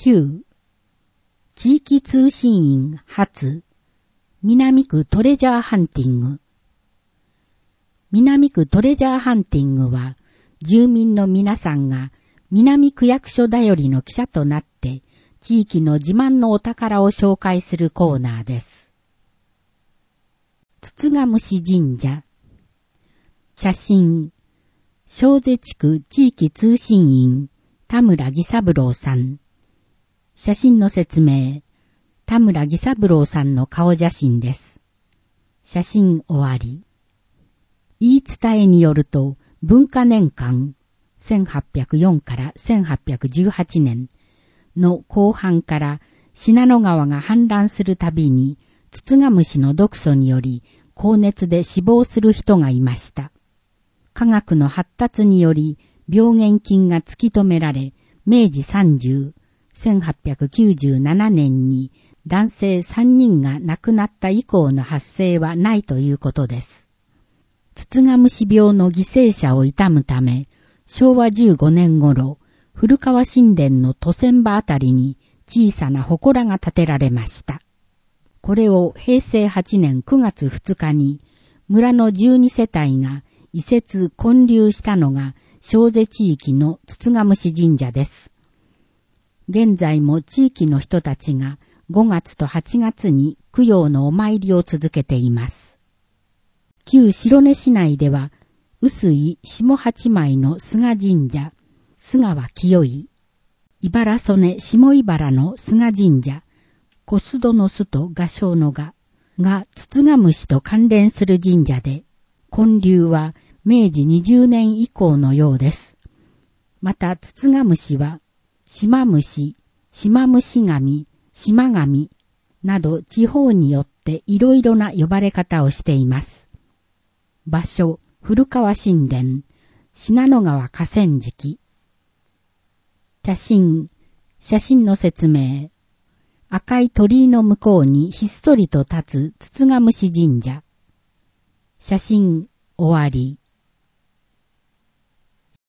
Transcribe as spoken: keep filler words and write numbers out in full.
きゅう、地域通信員初、南区トレジャーハンティング。南区トレジャーハンティングは、住民の皆さんが南区役所頼りの記者となって、地域の自慢のお宝を紹介するコーナーです。つつがむし神社。写真。小瀬地区地域通信員、田村義三郎さん。写真の説明。田村義三郎さんの顔写真です。写真終わり。言い伝えによると、文化年間、せんはっぴゃくよんからせんはっぴゃくじゅうはちねんの後半から信濃川が氾濫するたびに、ツツガムシの毒素により高熱で死亡する人がいました。科学の発達により病原菌が突き止められ、めいじさんじゅう、せんはっぴゃくきゅうじゅうななねんに男性さんにんが亡くなった以降の発生はないということです。ツツガムシ病の犠牲者を悼むため、しょうわじゅうごねん頃、古川神殿の渡船場あたりに小さな祠が建てられました。これをへいせいはちねんくがつふつかに、村のじゅうにせたいが移設建立したのが小瀬地域のつつがむし神社です。現在も地域の人たちがごがつとはちがつに供養のお参りを続けています。旧白根市内では、臼井下八枚の菅神社、菅は清い、茨曽根下茨の菅神社、小須戸の須と画商の画がつつがむしと関連する神社で、建立はめいじにじゅうねん以降のようです。またつつがむしは、島虫、島虫神、島神など地方によっていろいろな呼ばれ方をしています。場所、古川神殿、信濃川河川敷。写真、写真の説明。赤い鳥居の向こうにひっそりと立つつつがむし神社。写真、終わり。